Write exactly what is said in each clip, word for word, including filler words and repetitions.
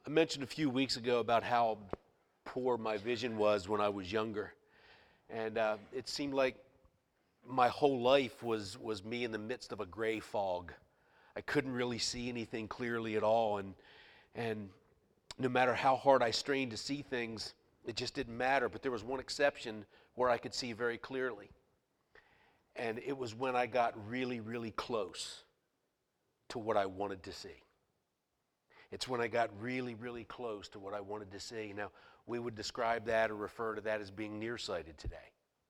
I mentioned a few weeks ago about how poor my vision was when I was younger. And uh, it seemed like my whole life was, was me in the midst of a gray fog. I couldn't really see anything clearly at all. And, and no matter how hard I strained to see things, it just didn't matter. But there was one exception where I could see very clearly. And it was when I got really, really close to what I wanted to see. It's when I got really, really close to what I wanted to see. Now, we would describe that or refer to that as being nearsighted today.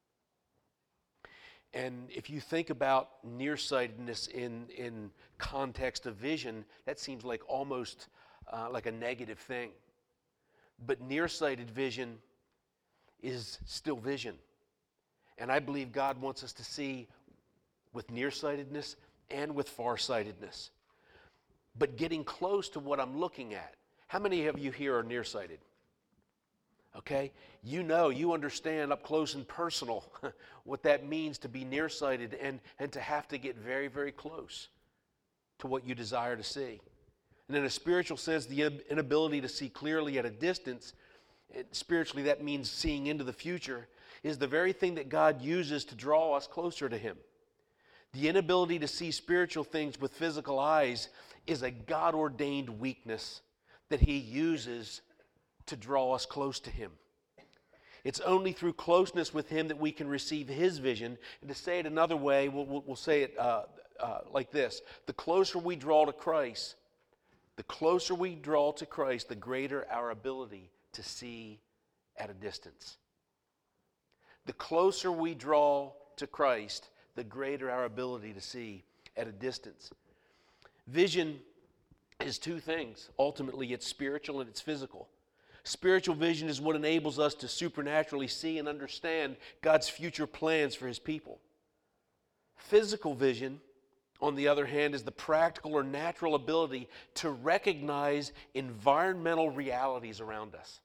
And if you think about nearsightedness in, in context of vision, that seems like almost uh, like a negative thing. But nearsighted vision is still vision. And I believe God wants us to see with nearsightedness and with farsightedness. But getting close to what I'm looking at. How many of you here are nearsighted? Okay? You know, you understand up close and personal what that means to be nearsighted and, and to have to get very, very close to what you desire to see. And in a spiritual sense, the inability to see clearly at a distance, spiritually that means seeing into the future, is the very thing that God uses to draw us closer to Him. The inability to see spiritual things with physical eyes is a God-ordained weakness that He uses to draw us close to Him. It's only through closeness with Him that we can receive His vision. And to say it another way, we'll, we'll, we'll say it uh, uh, like this. The closer we draw to Christ, the closer we draw to Christ, the greater our ability to see at a distance. The closer we draw to Christ, the greater our ability to see at a distance. Vision is two things. Ultimately, it's spiritual and it's physical. Spiritual vision is what enables us to supernaturally see and understand God's future plans for His people. Physical vision, on the other hand, is the practical or natural ability to recognize environmental realities around us.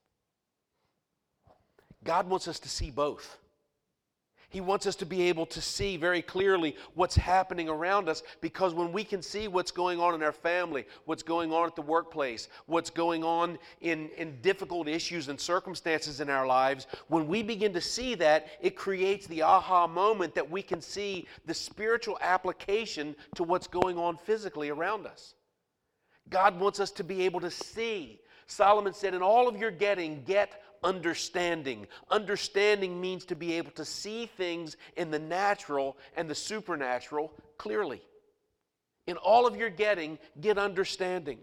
God wants us to see both. He wants us to be able to see very clearly what's happening around us, because when we can see what's going on in our family, what's going on at the workplace, what's going on in, in difficult issues and circumstances in our lives, when we begin to see that, it creates the aha moment that we can see the spiritual application to what's going on physically around us. God wants us to be able to see. Solomon said, in all of your getting, get understanding. Understanding means to be able to see things in the natural and the supernatural clearly. In all of your getting, get understanding.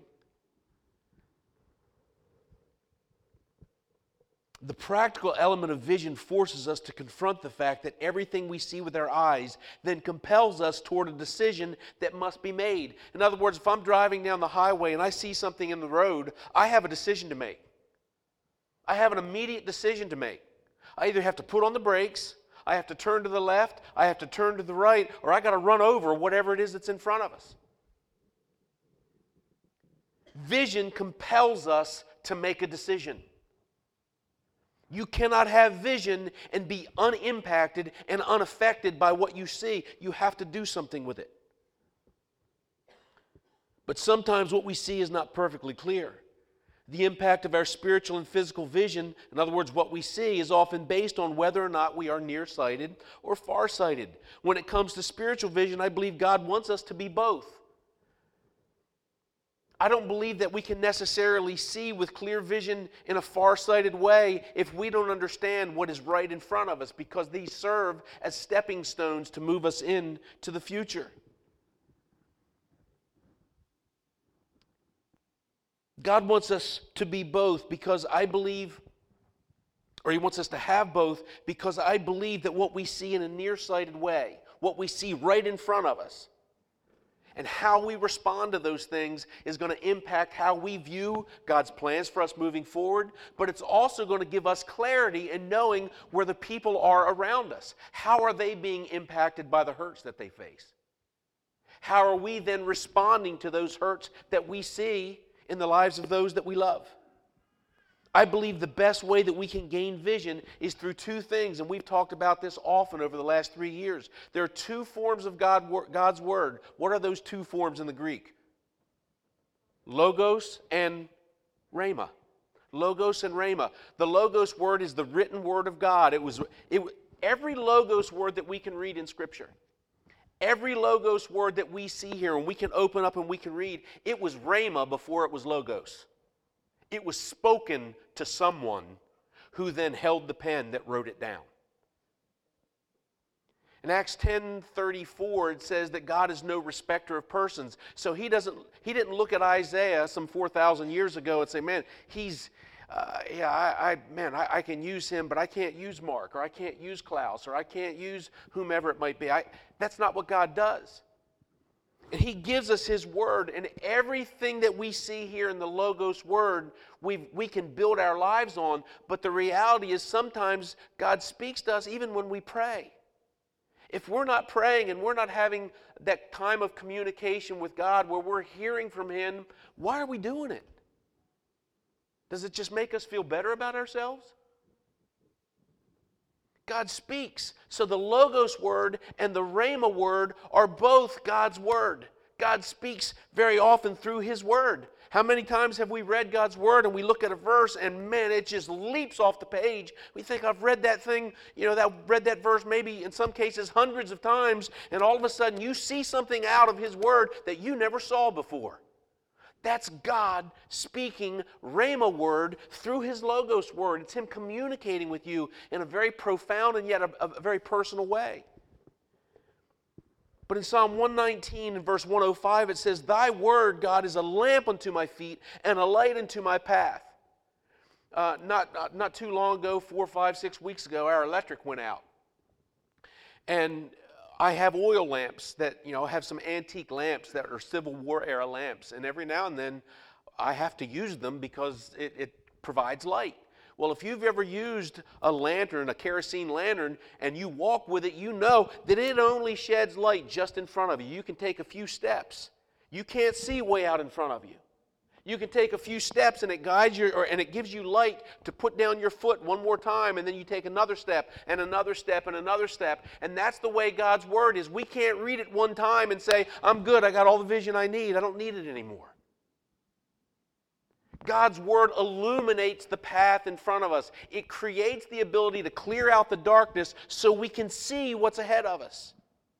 The practical element of vision forces us to confront the fact that everything we see with our eyes then compels us toward a decision that must be made. In other words, if I'm driving down the highway and I see something in the road, I have a decision to make. I have an immediate decision to make. I either have to put on the brakes, I have to turn to the left, I have to turn to the right, or I got to run over whatever it is that's in front of us. Vision compels us to make a decision. You cannot have vision and be unimpacted and unaffected by what you see. You have to do something with it. But sometimes what we see is not perfectly clear. The impact of our spiritual and physical vision, in other words, what we see, is often based on whether or not we are nearsighted or farsighted. When it comes to spiritual vision, I believe God wants us to be both. I don't believe that we can necessarily see with clear vision in a farsighted way if we don't understand what is right in front of us, because these serve as stepping stones to move us into the future. God wants us to be both because I believe, or He wants us to have both because I believe that what we see in a nearsighted way, what we see right in front of us, and how we respond to those things is going to impact how we view God's plans for us moving forward, but it's also going to give us clarity in knowing where the people are around us. How are they being impacted by the hurts that they face? How are we then responding to those hurts that we see in the lives of those that we love? I believe the best way that we can gain vision is through two things, and we've talked about this often over the last three years. There are two forms of God, God's Word. What are those two forms in the Greek? Logos and Rhema. Logos and Rhema. The Logos word is the written word of God. It was it, every Logos word that we can read in Scripture. Every Logos word that we see here and we can open up and we can read, it was Rhema before it was Logos. It was spoken to someone who then held the pen that wrote it down. In Acts ten thirty-four, it says that God is no respecter of persons. So he doesn't. He didn't look at Isaiah some four thousand years ago and say, "Man, he's, uh, yeah, I, I man, I, I can use him, but I can't use Mark, or I can't use Klaus, or I can't use whomever it might be." I, that's not what God does. And He gives us His Word, and everything that we see here in the Logos Word, we we can build our lives on. But the reality is, sometimes God speaks to us even when we pray. If we're not praying and we're not having that time of communication with God where we're hearing from Him, why are we doing it? Does it just make us feel better about ourselves? God speaks. So the Logos word and the Rhema word are both God's word. God speaks very often through His Word. How many times have we read God's Word and we look at a verse and man, it just leaps off the page. We think, I've read that thing, you know, that read that verse maybe in some cases hundreds of times, and all of a sudden you see something out of His Word that you never saw before. That's God speaking Rhema word through His Logos word. It's Him communicating with you in a very profound and yet a, a very personal way. But in Psalm one nineteen and verse one oh five, it says, "Thy word, God, is a lamp unto my feet and a light unto my path." Uh, not, not, not too long ago, four, five, six weeks ago, our electric went out. And I have oil lamps that, you know, I have some antique lamps that are Civil War era lamps. And every now and then I have to use them because it, it provides light. Well, if you've ever used a lantern, a kerosene lantern, and you walk with it, you know that it only sheds light just in front of you. You can take a few steps. You can't see way out in front of you. You can take a few steps and it guides you, or, and it gives you light to put down your foot one more time, and then you take another step and another step and another step. And that's the way God's Word is. We can't read it one time and say, "I'm good, I got all the vision I need, I don't need it anymore." God's Word illuminates the path in front of us. It creates the ability to clear out the darkness so we can see what's ahead of us.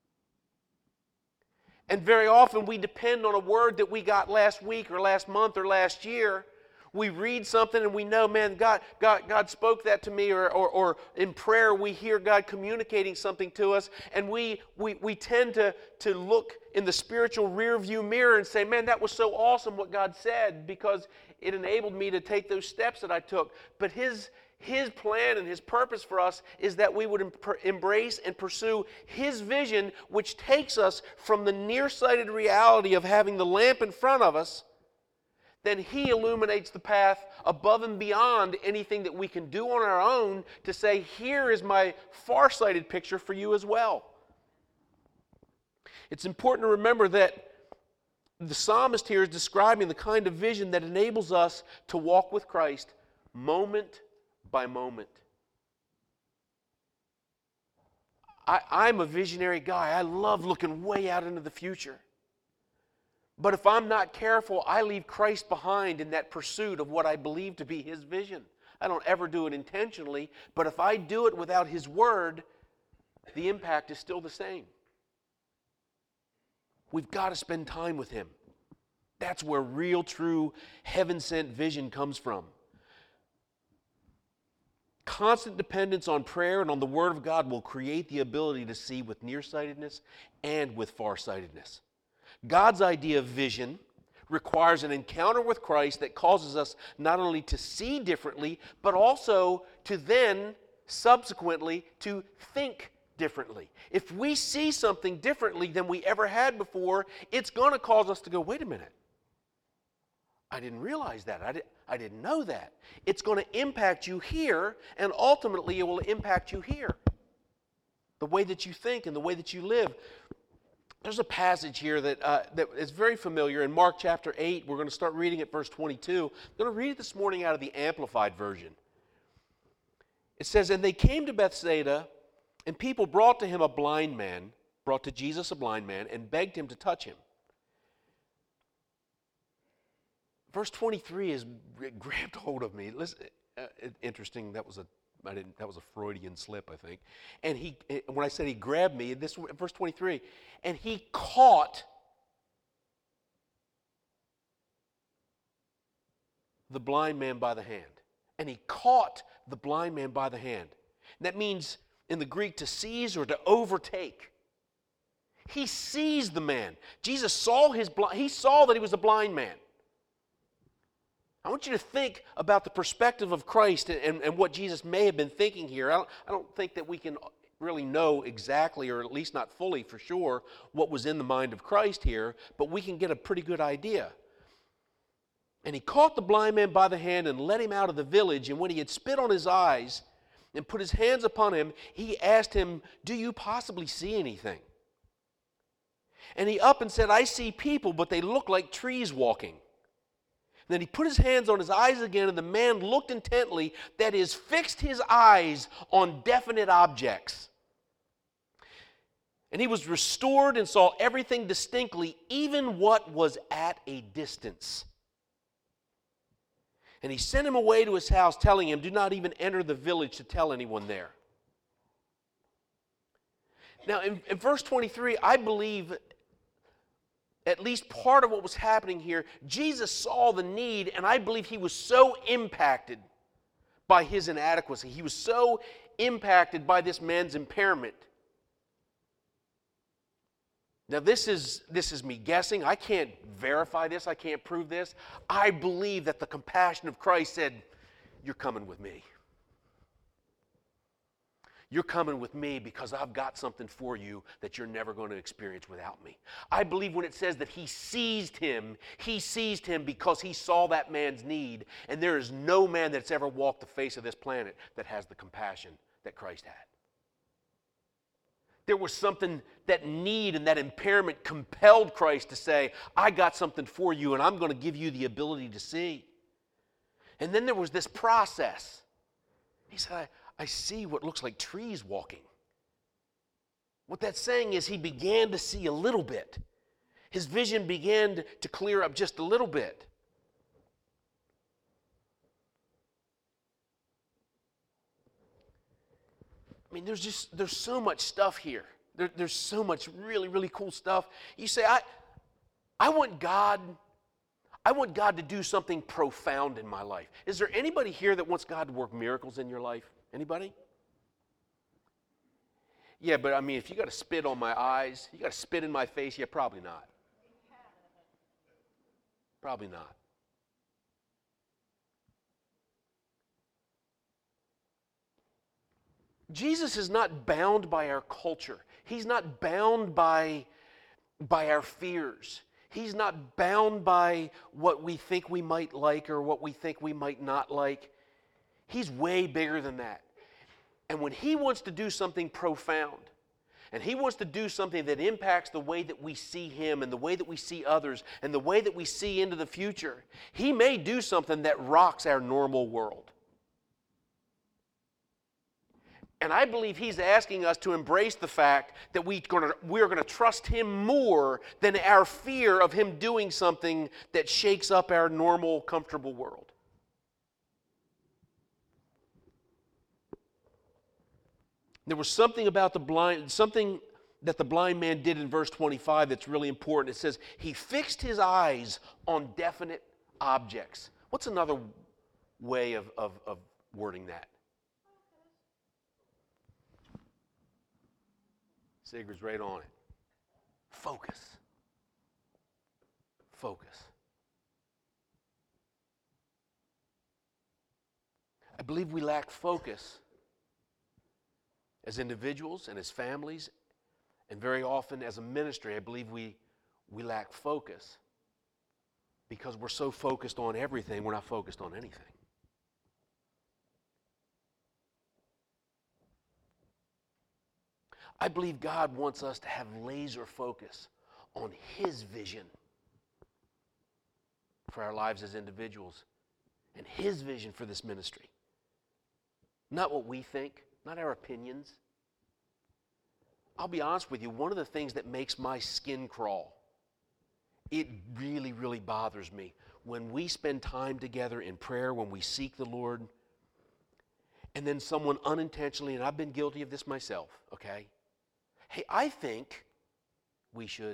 And very often we depend on a word that we got last week or last month or last year. We read something and we know, man, God, God, God spoke that to me, or, or, or in prayer we hear God communicating something to us, and we, we, we tend to, to look in the spiritual rear view mirror and say, man, that was so awesome what God said, because it enabled me to take those steps that I took. But His His plan and His purpose for us is that we would em- embrace and pursue His vision, which takes us from the nearsighted reality of having the lamp in front of us. Then He illuminates the path above and beyond anything that we can do on our own to say, here is my far-sighted picture for you as well. It's important to remember that the psalmist here is describing the kind of vision that enables us to walk with Christ moment by moment. I, I'm a visionary guy. I love looking way out into the future. But if I'm not careful, I leave Christ behind in that pursuit of what I believe to be His vision. I don't ever do it intentionally, but if I do it without His Word, the impact is still the same. We've got to spend time with Him. That's where real, true, heaven-sent vision comes from. Constant dependence on prayer and on the Word of God will create the ability to see with nearsightedness and with farsightedness. God's idea of vision requires an encounter with Christ that causes us not only to see differently, but also to then, subsequently, to think differently. If we see something differently than we ever had before, it's going to cause us to go, wait a minute. I didn't realize that. I, did, I didn't know that. It's going to impact you here, and ultimately it will impact you here. The way that you think and the way that you live. There's a passage here that, uh, that is very familiar in Mark chapter eight. We're going to start reading at verse twenty-two. I'm going to read it this morning out of the Amplified Version. It says, "And they came to Bethsaida, and people brought to him a blind man, brought to Jesus a blind man, and begged him to touch him. verse twenty-three has grabbed hold of me. Listen, uh, interesting. That was a I didn't. That was a Freudian slip, I think. And he, when I said he grabbed me, this verse twenty-three, and he caught the blind man by the hand. And he caught the blind man by the hand. And that means in the Greek to seize or to overtake. He seized the man. Jesus saw his blind. He saw that he was a blind man. I want you to think about the perspective of Christ and, and, and what Jesus may have been thinking here. I don't, I don't think that we can really know exactly, or at least not fully for sure, what was in the mind of Christ here, but we can get a pretty good idea. And he caught the blind man by the hand and led him out of the village, and when he had spit on his eyes and put his hands upon him, he asked him, "Do you possibly see anything?" And he up and said, "I see people, but they look like trees walking." Then he put his hands on his eyes again, and the man looked intently, that is, fixed his eyes on definite objects. And he was restored and saw everything distinctly, even what was at a distance. And he sent him away to his house, telling him, "Do not even enter the village to tell anyone there." Now, in, in verse twenty-three, I believe at least part of what was happening here, Jesus saw the need, and I believe he was so impacted by his inadequacy. He was so impacted by this man's impairment. Now, this is, this is me guessing. I can't verify this. I can't prove this. I believe that the compassion of Christ said, "You're coming with me. You're coming with me because I've got something for you that you're never going to experience without me." I believe when it says that he seized him, he seized him because he saw that man's need. And there is no man that's ever walked the face of this planet that has the compassion that Christ had. There was something, that need and that impairment compelled Christ to say, "I got something for you, and I'm going to give you the ability to see." And then there was this process. He said, I, I see what looks like trees walking. What that's saying is he began to see a little bit. His vision began to clear up just a little bit. I mean, there's just, there's so much stuff here. There, there's so much really, really cool stuff. You say, I, I want God, I want God to do something profound in my life. Is there anybody here that wants God to work miracles in your life? Anybody? Yeah, but I mean, if you got to spit on my eyes, you got to spit in my face, yeah, probably not. Probably not. Jesus is not bound by our culture. He's not bound by, by our fears. He's not bound by what we think we might like or what we think we might not like. He's way bigger than that. And when he wants to do something profound, and he wants to do something that impacts the way that we see him and the way that we see others and the way that we see into the future, he may do something that rocks our normal world. And I believe he's asking us to embrace the fact that we gonna, we're going to trust him more than our fear of him doing something that shakes up our normal, comfortable world. There was something about the blind, something that the blind man did in verse twenty-five that's really important. It says, he fixed his eyes on definite objects. What's another way of, of, of wording that? Sigurd's right on it. Focus. Focus. I believe we lack focus as individuals and as families, and very often as a ministry. I believe we, we lack focus because we're so focused on everything, we're not focused on anything. I believe God wants us to have laser focus on his vision for our lives as individuals and his vision for this ministry. Not what we think, not our opinions. I'll be honest with you, one of the things that makes my skin crawl, it really, really bothers me when we spend time together in prayer, when we seek the Lord, and then someone unintentionally, and I've been guilty of this myself, okay? Hey, I think we should.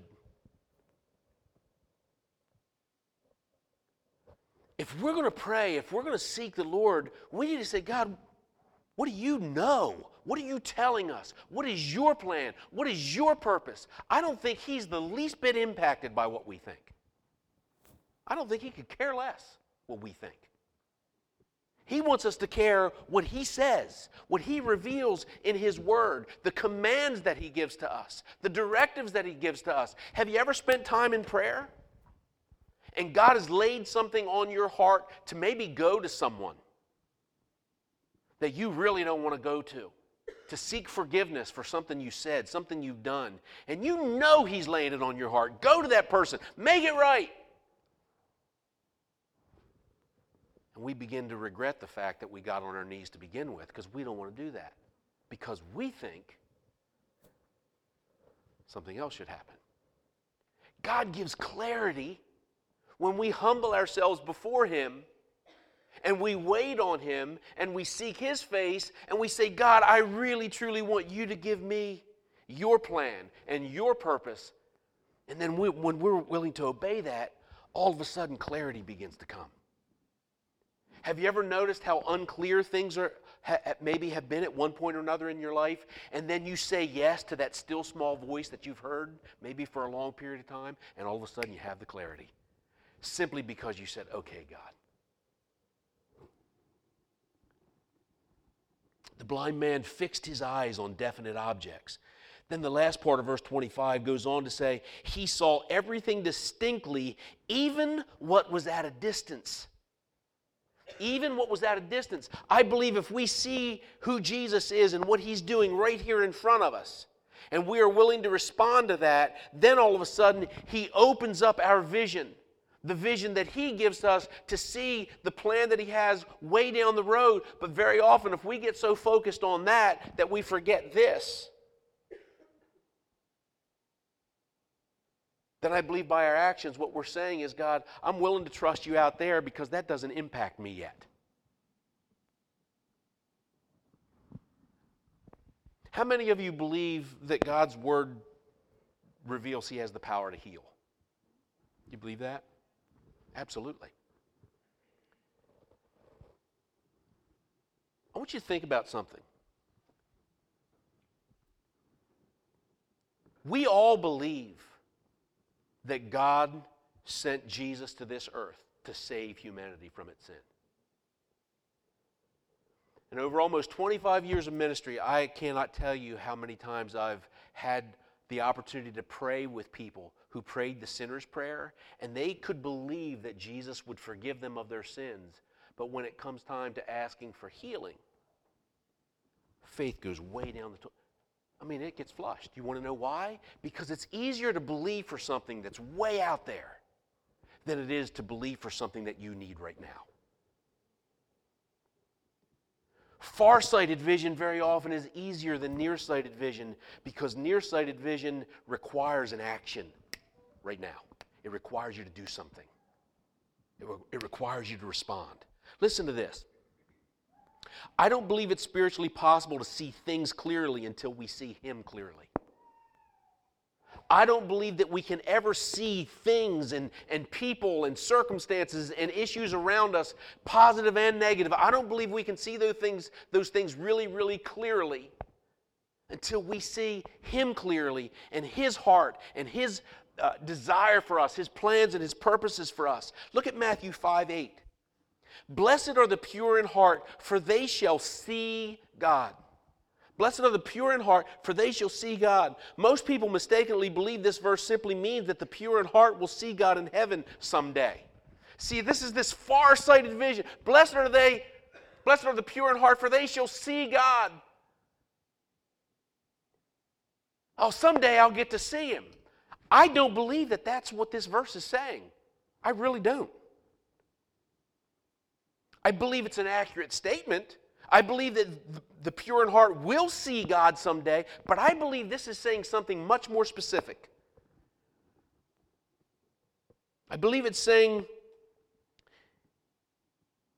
If we're going to pray, if we're going to seek the Lord, we need to say, God, what do you know? What are you telling us? What is your plan? What is your purpose? I don't think He's the least bit impacted by what we think. I don't think He could care less what we think. He wants us to care what He says, what He reveals in His Word, the commands that He gives to us, the directives that He gives to us. Have you ever spent time in prayer? And God has laid something on your heart to maybe go to someone that you really don't want to go to, to seek forgiveness for something you said, something you've done, and you know He's laying it on your heart. Go to that person. Make it right. And we begin to regret the fact that we got on our knees to begin with because we don't want to do that. Because we think something else should happen. God gives clarity when we humble ourselves before Him and we wait on Him and we seek His face and we say, God, I really truly want you to give me your plan and your purpose. And then we, when we're willing to obey that, all of a sudden clarity begins to come. Have you ever noticed how unclear things are, ha, maybe have been at one point or another in your life, and then you say yes to that still small voice that you've heard, maybe for a long period of time, and all of a sudden you have the clarity, simply because you said, okay, God. The blind man fixed his eyes on definite objects. Then the last part of verse twenty-five goes on to say, he saw everything distinctly, even what was at a distance. Even what was at a distance. I believe if we see who Jesus is and what He's doing right here in front of us, and we are willing to respond to that, then all of a sudden He opens up our vision. The vision that He gives us to see the plan that He has way down the road. But very often if we get so focused on that, that we forget this, then I believe by our actions what we're saying is, God, I'm willing to trust you out there because that doesn't impact me yet. How many of you believe that God's Word reveals He has the power to heal? You believe that? Absolutely. I want you to think about something. We all believe that God sent Jesus to this earth to save humanity from its sin. And over almost twenty-five years of ministry, I cannot tell you how many times I've had the opportunity to pray with people who prayed the sinner's prayer, and they could believe that Jesus would forgive them of their sins. But when it comes time to asking for healing, faith goes way down the toilet. I mean, it gets flushed. You want to know why? Because it's easier to believe for something that's way out there than it is to believe for something that you need right now. Farsighted vision very often is easier than nearsighted vision because nearsighted vision requires an action right now. It requires you to do something. It, re- it requires you to respond. Listen to this. I don't believe it's spiritually possible to see things clearly until we see Him clearly. I don't believe that we can ever see things and, and people and circumstances and issues around us, positive and negative. I don't believe we can see those things, those things really, really clearly until we see Him clearly and His heart and His uh, desire for us, His plans and His purposes for us. Look at Matthew five eight. Blessed are the pure in heart, for they shall see God. Blessed are the pure in heart, for they shall see God. Most people mistakenly believe this verse simply means that the pure in heart will see God in heaven someday. See, this is this far-sighted vision. Blessed are they, blessed are the pure in heart, for they shall see God. Oh, someday I'll get to see Him. I don't believe that that's what this verse is saying. I really don't. I believe it's an accurate statement. I believe that the pure in heart will see God someday, but I believe this is saying something much more specific. I believe it's saying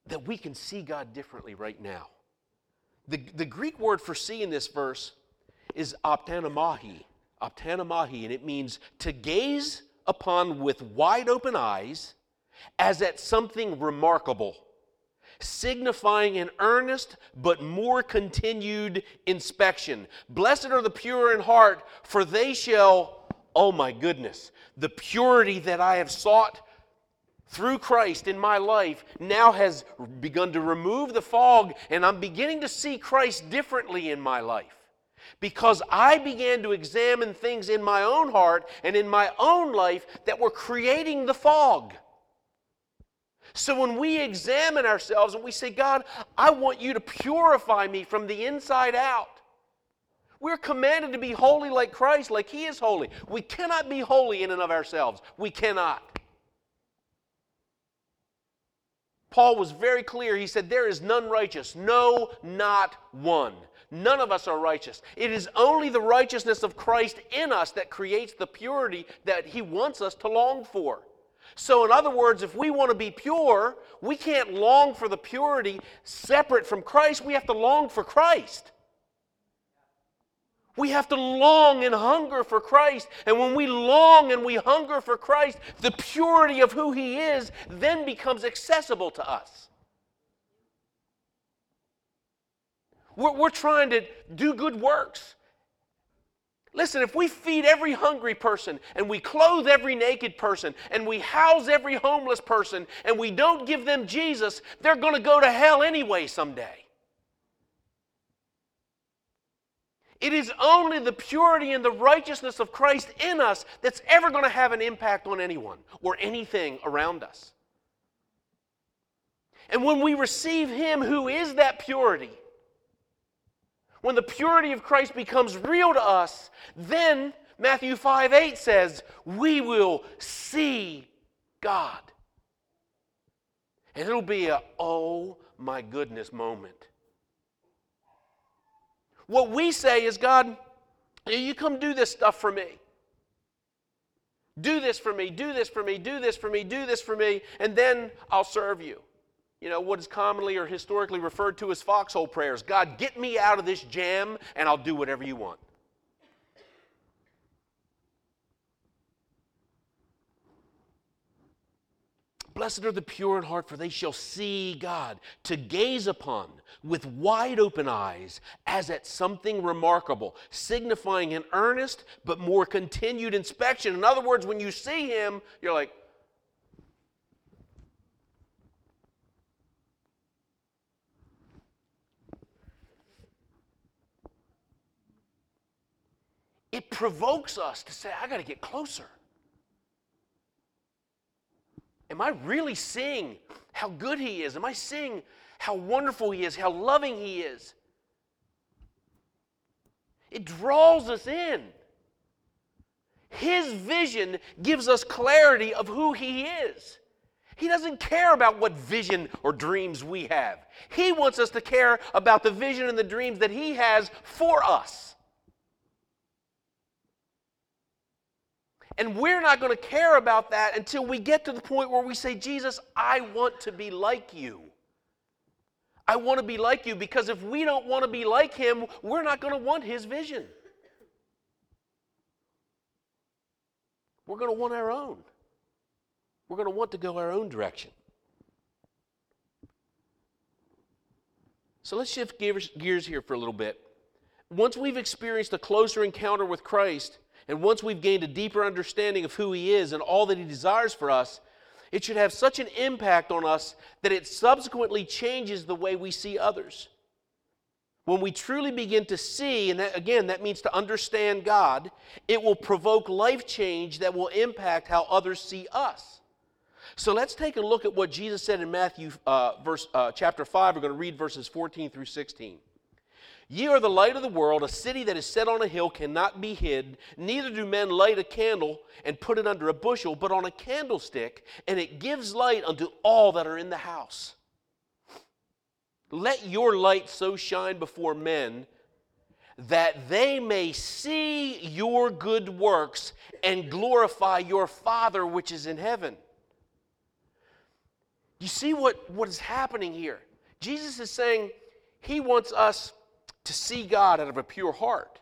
that we can see God differently right now. The, the Greek word for see in this verse is ophthalmai, ophthalmai, and it means to gaze upon with wide open eyes as at something remarkable, signifying an earnest but more continued inspection. Blessed are the pure in heart, for they shall, oh my goodness, the purity that I have sought through Christ in my life now has begun to remove the fog, and I'm beginning to see Christ differently in my life. Because I began to examine things in my own heart and in my own life that were creating the fog. So when we examine ourselves and we say, God, I want you to purify me from the inside out. We're commanded to be holy like Christ, like He is holy. We cannot be holy in and of ourselves. We cannot. Paul was very clear. He said, there is none righteous. No, not one. None of us are righteous. It is only the righteousness of Christ in us that creates the purity that He wants us to long for. So in other words, if we want to be pure, we can't long for the purity separate from Christ. We have to long for Christ. We have to long and hunger for Christ. And when we long and we hunger for Christ, the purity of who He is then becomes accessible to us. We're, we're trying to do good works. Listen, if we feed every hungry person and we clothe every naked person and we house every homeless person and we don't give them Jesus, they're going to go to hell anyway someday. It is only the purity and the righteousness of Christ in us that's ever going to have an impact on anyone or anything around us. And when we receive Him who is that purity, when the purity of Christ becomes real to us, then Matthew five eight says, we will see God. And it'll be a, oh my goodness moment. What we say is, God, you come do this stuff for me. Do this for me, do this for me, do this for me, do this for me, and then I'll serve you. You know, what is commonly or historically referred to as foxhole prayers. God, get me out of this jam, and I'll do whatever you want. Blessed are the pure in heart, for they shall see God. To gaze upon with wide open eyes as at something remarkable, signifying an earnest but more continued inspection. In other words, when you see Him, you're like, it provokes us to say, I got to get closer. Am I really seeing how good He is? Am I seeing how wonderful He is, how loving He is? It draws us in. His vision gives us clarity of who He is. He doesn't care about what vision or dreams we have. He wants us to care about the vision and the dreams that He has for us. And we're not going to care about that until we get to the point where we say, Jesus, I want to be like you. I want to be like you, because if we don't want to be like Him, we're not going to want His vision. We're going to want our own. We're going to want to go our own direction. So let's shift gears, gears here for a little bit. Once we've experienced a closer encounter with Christ, and once we've gained a deeper understanding of who He is and all that He desires for us, it should have such an impact on us that it subsequently changes the way we see others. When we truly begin to see, and that, again, that means to understand God, it will provoke life change that will impact how others see us. So let's take a look at what Jesus said in Matthew uh, verse, uh, chapter five. We're going to read verses fourteen through sixteen. Ye are the light of the world. A city that is set on a hill cannot be hid. Neither do men light a candle and put it under a bushel, but on a candlestick, and it gives light unto all that are in the house. Let your light so shine before men that they may see your good works and glorify your Father which is in heaven. You see what, what is happening here? Jesus is saying he wants us to see God out of a pure heart.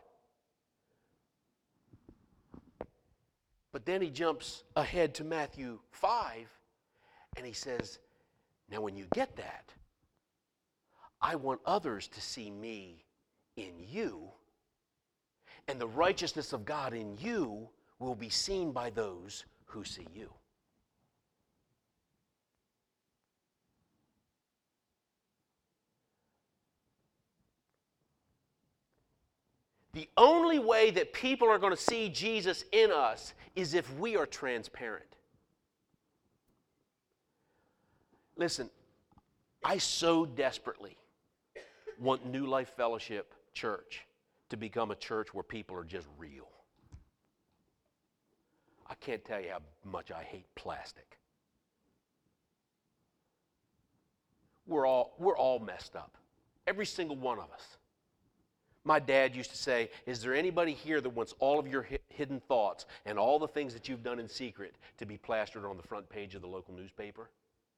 But then he jumps ahead to Matthew five, and he says, now when you get that, I want others to see me in you, and the righteousness of God in you will be seen by those who see you. The only way that people are going to see Jesus in us is if we are transparent. Listen, I so desperately want New Life Fellowship Church to become a church where people are just real. I can't tell you how much I hate plastic. We're all, we're all messed up. Every single one of us. My dad used to say, is there anybody here that wants all of your hi- hidden thoughts and all the things that you've done in secret to be plastered on the front page of the local newspaper?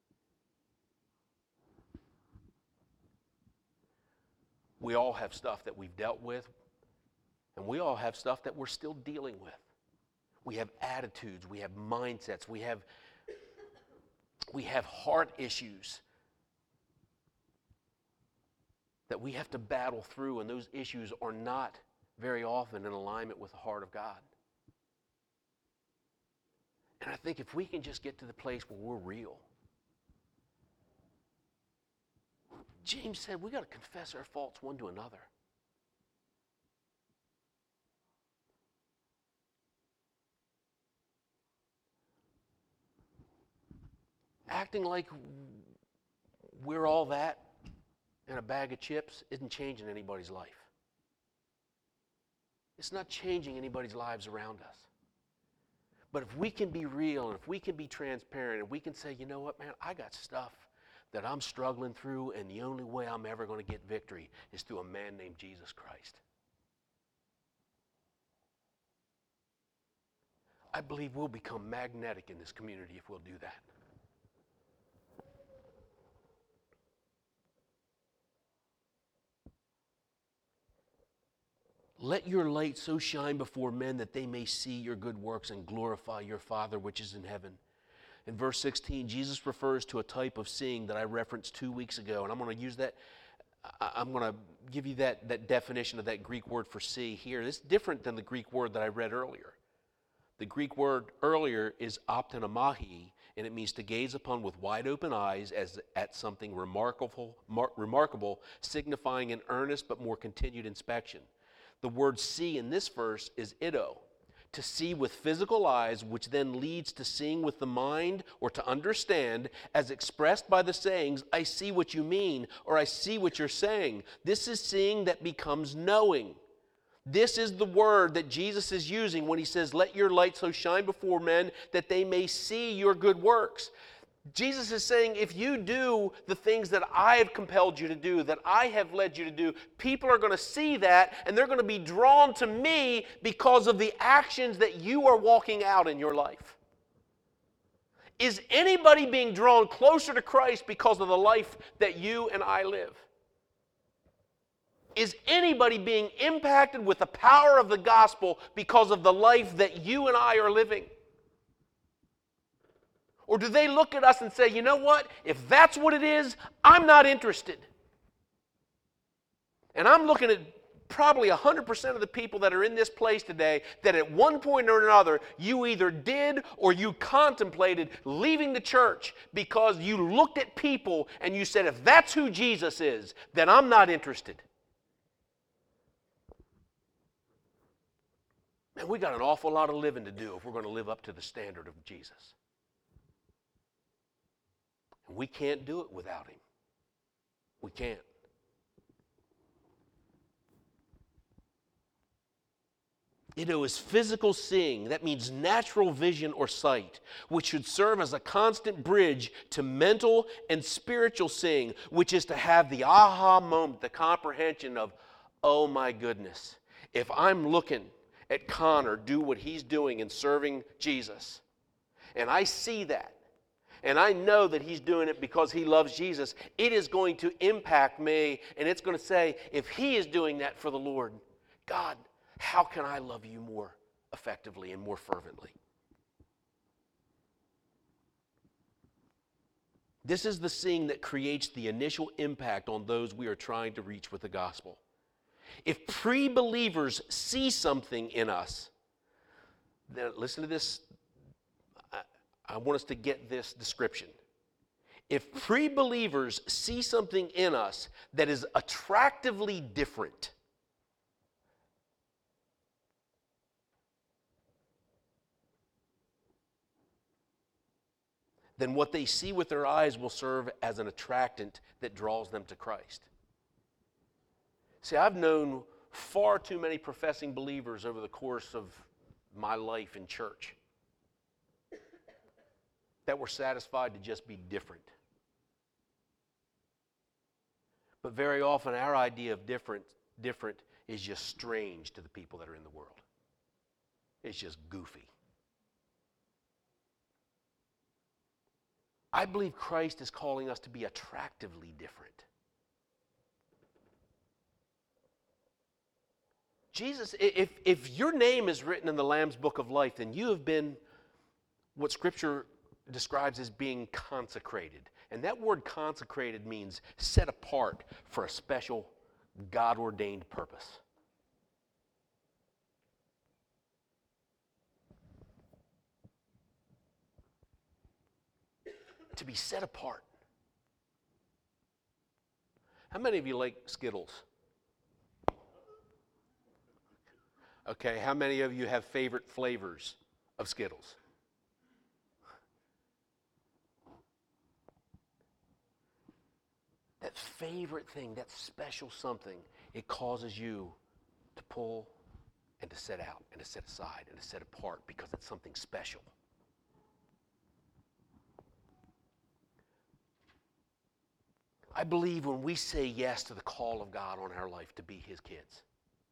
We all have stuff that we've dealt with, and we all have stuff that we're still dealing with. We have attitudes, we have mindsets, we have, we have heart issues that we have to battle through, and those issues are not very often in alignment with the heart of God. And I think if we can just get to the place where we're real. James said we got to confess our faults one to another. Acting like we're all that and a bag of chips isn't changing anybody's life. It's not changing anybody's lives around us. But if we can be real, and if we can be transparent, and we can say, you know what, man, I got stuff that I'm struggling through, and the only way I'm ever going to get victory is through a man named Jesus Christ. I believe we'll become magnetic in this community if we'll do that. Let your light so shine before men that they may see your good works and glorify your Father which is in heaven. In verse sixteen, Jesus refers to a type of seeing that I referenced two weeks ago, and I'm going to use that, I'm going to give you that, that definition of that Greek word for see here. It's different than the Greek word that I read earlier. The Greek word earlier is ophthalmai, and it means to gaze upon with wide open eyes as at something remarkable, mar- remarkable, signifying an earnest but more continued inspection. The word see in this verse is ido, to see with physical eyes, which then leads to seeing with the mind or to understand, as expressed by the sayings, I see what you mean, or I see what you're saying. This is seeing that becomes knowing. This is the word that Jesus is using when he says, let your light so shine before men that they may see your good works. Jesus is saying, if you do the things that I have compelled you to do, that I have led you to do, people are going to see that, and they're going to be drawn to me because of the actions that you are walking out in your life. Is anybody being drawn closer to Christ because of the life that you and I live? Is anybody being impacted with the power of the gospel because of the life that you and I are living? Or do they look at us and say, you know what? If that's what it is, I'm not interested. And I'm looking at probably one hundred percent of the people that are in this place today that at one point or another, you either did or you contemplated leaving the church because you looked at people and you said, if that's who Jesus is, then I'm not interested. Man, we got an awful lot of living to do if we're going to live up to the standard of Jesus. We can't do it without him. We can't. Ido is physical seeing. That means natural vision or sight, which should serve as a constant bridge to mental and spiritual seeing, which is to have the aha moment, the comprehension of, oh my goodness, if I'm looking at Connor do what he's doing in serving Jesus, and I see that, and I know that he's doing it because he loves Jesus, it is going to impact me, and it's going to say, if he is doing that for the Lord, God, how can I love you more effectively and more fervently? This is the seeing that creates the initial impact on those we are trying to reach with the gospel. If pre-believers see something in us, then listen to this. I, I want us to get this description. If pre-believers see something in us that is attractively different, then what they see with their eyes will serve as an attractant that draws them to Christ. See, I've known far too many professing believers over the course of my life in church that were satisfied to just be different. But very often our idea of different, different is just strange to the people that are in the world. It's just goofy. I believe Christ is calling us to be attractively different. Jesus, if, if your name is written in the Lamb's Book of Life, then you have been what Scripture describes as being consecrated. And that word consecrated means set apart for a special God-ordained purpose. To be set apart. How many of you like Skittles? Okay, how many of you have favorite flavors of Skittles? That favorite thing, that special something, it causes you to pull and to set out and to set aside and to set apart because it's something special. I believe when we say yes to the call of God on our life to be His kids,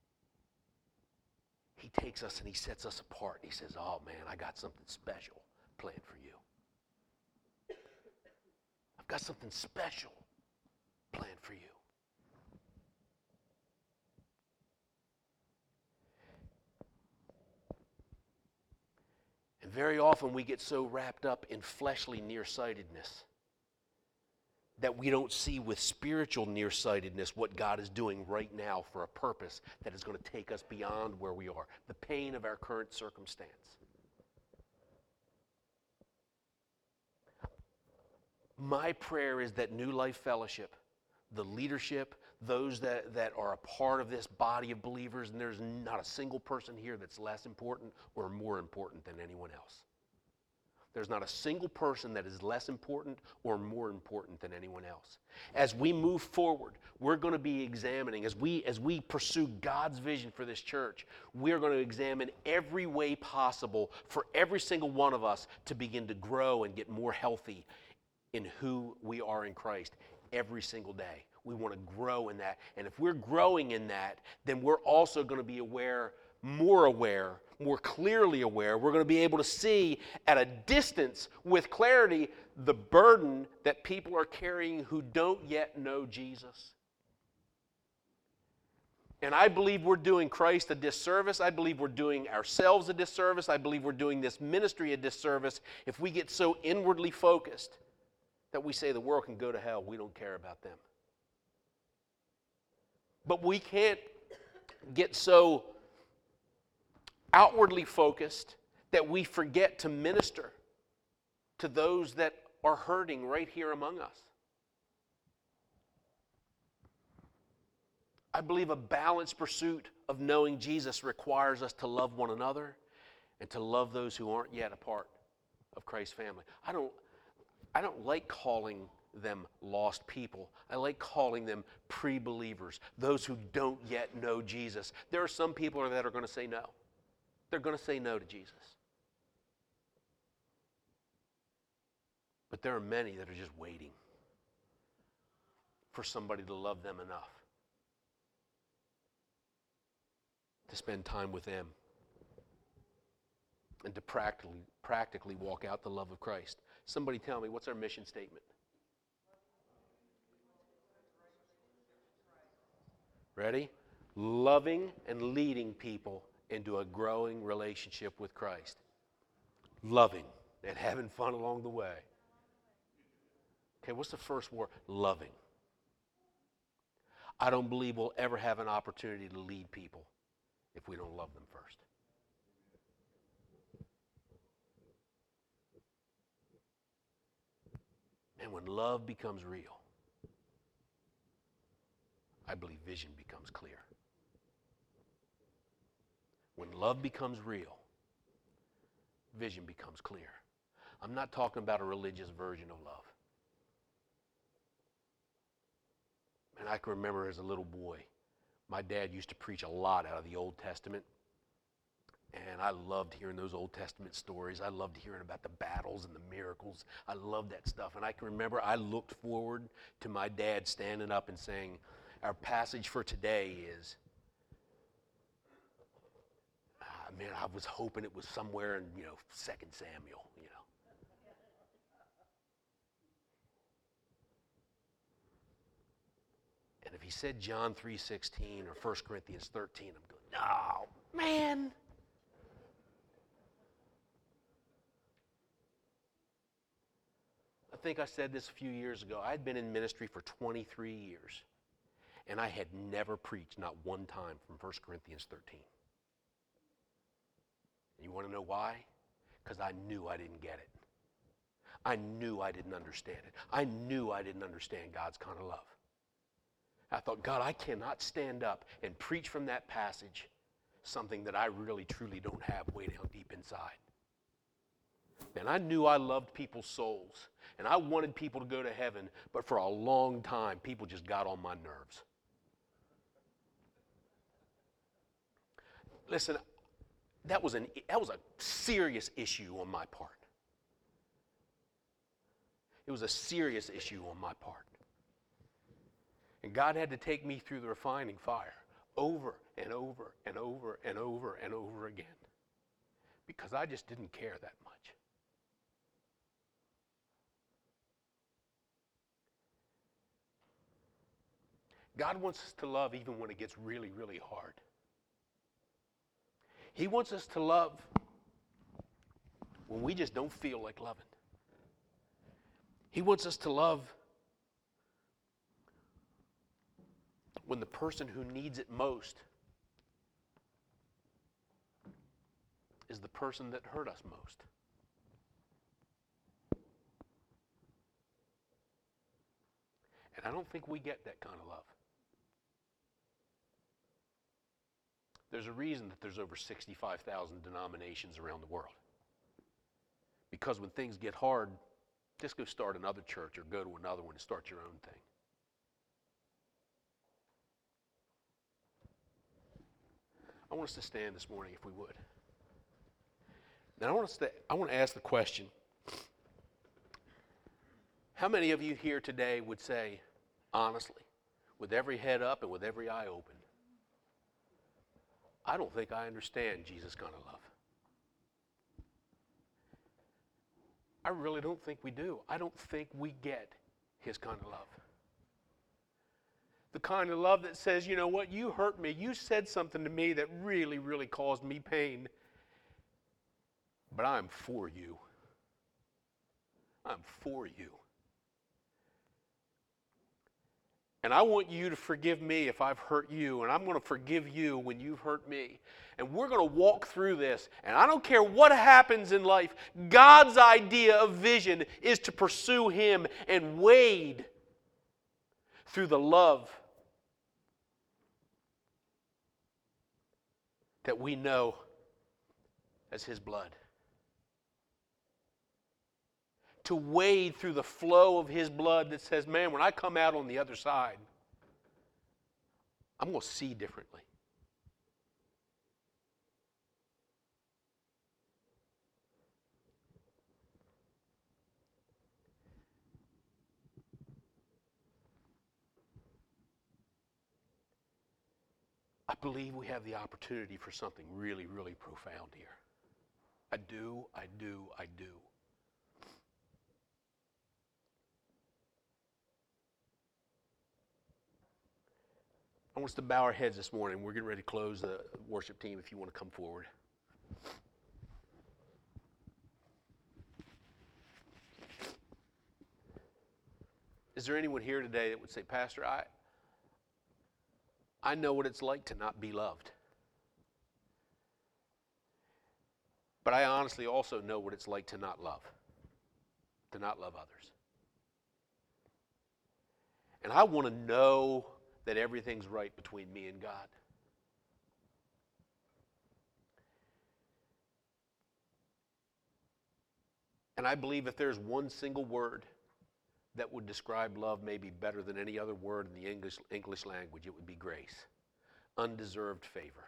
He takes us and He sets us apart. He says, oh man, I got something special planned for you. I've got something special planned for you. And very often we get so wrapped up in fleshly nearsightedness that we don't see with spiritual nearsightedness what God is doing right now for a purpose that is going to take us beyond where we are, the pain of our current circumstance. My prayer is that New Life Fellowship, the leadership, those that, that are a part of this body of believers, and there's not a single person here that's less important or more important than anyone else. There's not a single person that is less important or more important than anyone else. As we move forward, we're going to be examining, as we, as we pursue God's vision for this church, we're going to examine every way possible for every single one of us to begin to grow and get more healthy in who we are in Christ every single day. We want to grow in that. And if we're growing in that, then we're also going to be aware, more aware, more clearly aware. We're going to be able to see at a distance with clarity the burden that people are carrying who don't yet know Jesus. And I believe we're doing Christ a disservice. I believe we're doing ourselves a disservice. I believe we're doing this ministry a disservice if we get so inwardly focused that we say the world can go to hell. We don't care about them. But we can't get so outwardly focused that we forget to minister to those that are hurting right here among us. I believe a balanced pursuit of knowing Jesus requires us to love one another and to love those who aren't yet a part of Christ's family. I don't, I don't like calling them lost people. I like calling them pre-believers, those who don't yet know Jesus. There are some people that are going to say no. They're going to say no to Jesus. But there are many that are just waiting for somebody to love them enough to spend time with them and to practically, practically walk out the love of Christ. Somebody tell me, what's our mission statement? Ready? Loving and leading people into a growing relationship with Christ. Loving and having fun along the way. Okay, what's the first word? Loving. I don't believe we'll ever have an opportunity to lead people if we don't love them first. And when love becomes real, I believe vision becomes clear. When love becomes real, vision becomes clear. I'm not talking about a religious version of love. And I can remember as a little boy, my dad used to preach a lot out of the Old Testament. And I loved hearing those Old Testament stories. I loved hearing about the battles and the miracles. I loved that stuff. And I can remember I looked forward to my dad standing up and saying, our passage for today is, ah, man, I was hoping it was somewhere in, you know, Second Samuel, you know. And if he said John three sixteen or First Corinthians thirteen, I'm going, no, man. I think I said this a few years ago. I had been in ministry for twenty-three years, and I had never preached, not one time, from First Corinthians thirteen. And you want to know why? Because I knew I didn't get it. I knew I didn't understand it. I knew I didn't understand God's kind of love. I thought, God, I cannot stand up and preach from that passage something that I really, truly don't have way down deep inside. And I knew I loved people's souls, and I wanted people to go to heaven, but for a long time, people just got on my nerves. Listen, that was, an, that was a serious issue on my part. It was a serious issue on my part. And God had to take me through the refining fire over and over and over and over and over again, because I just didn't care that much. God wants us to love even when it gets really, really hard. He wants us to love when we just don't feel like loving. He wants us to love when the person who needs it most is the person that hurt us most. And I don't think we get that kind of love. There's a reason that there's over sixty-five thousand denominations around the world. Because when things get hard, just go start another church or go to another one and start your own thing. I want us to stand this morning if we would. Now I want us to, I want to ask the question, how many of you here today would say, honestly, with every head up and with every eye open, I don't think I understand Jesus' kind of love. I really don't think we do. I don't think we get his kind of love. The kind of love that says, you know what, you hurt me. You said something to me that really, really caused me pain. But I'm for you. I'm for you. And I want you to forgive me if I've hurt you, and I'm going to forgive you when you've hurt me. And we're going to walk through this, and I don't care what happens in life, God's idea of vision is to pursue him and wade through the love that we know as his blood. To wade through the flow of his blood that says, man, when I come out on the other side, I'm going to see differently. I believe we have the opportunity for something really, really profound here. I do, I do, I do. I want us to bow our heads this morning. We're getting ready to close. The worship team, if you want to come forward. Is there anyone here today that would say, Pastor, I, I know what it's like to not be loved. But I honestly also know what it's like to not love, to not love others. And I want to know that everything's right between me and God. And I believe if there's one single word that would describe love maybe better than any other word in the English, English language, it would be grace. Undeserved favor.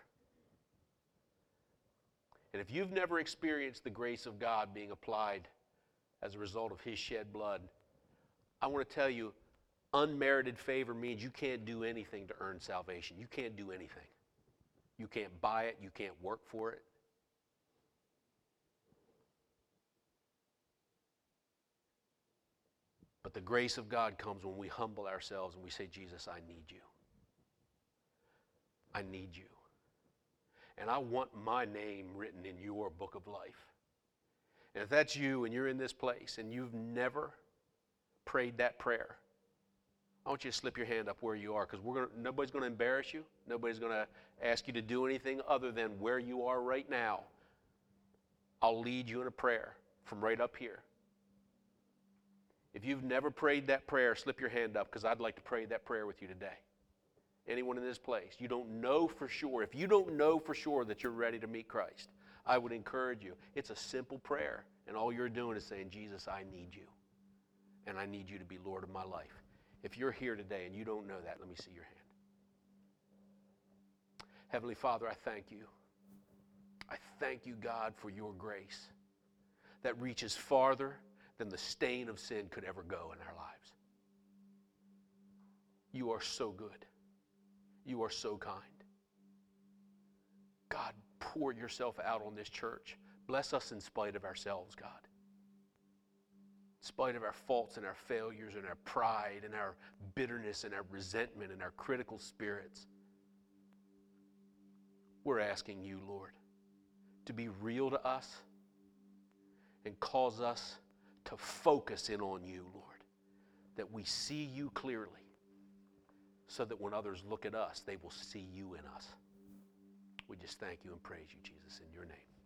And if you've never experienced the grace of God being applied as a result of His shed blood, I want to tell you, unmerited favor means you can't do anything to earn salvation. You can't do anything. You can't buy it. You can't work for it. But the grace of God comes when we humble ourselves and we say, Jesus, I need you. I need you. And I want my name written in your book of life. And if that's you and you're in this place and you've never prayed that prayer, I want you to slip your hand up where you are, because we're gonna, nobody's going to embarrass you. Nobody's going to ask you to do anything other than where you are right now. I'll lead you in a prayer from right up here. If you've never prayed that prayer, slip your hand up, because I'd like to pray that prayer with you today. Anyone in this place, you don't know for sure. If you don't know for sure that you're ready to meet Christ, I would encourage you. It's a simple prayer, and all you're doing is saying, Jesus, I need you, and I need you to be Lord of my life. If you're here today and you don't know that, let me see your hand. Heavenly Father, I thank you. I thank you, God, for your grace that reaches farther than the stain of sin could ever go in our lives. You are so good. You are so kind. God, pour yourself out on this church. Bless us in spite of ourselves, God. In spite of our faults and our failures and our pride and our bitterness and our resentment and our critical spirits. We're asking you, Lord, to be real to us and cause us to focus in on you, Lord, that we see you clearly, so that when others look at us, they will see you in us. We just thank you and praise you, Jesus, in your name.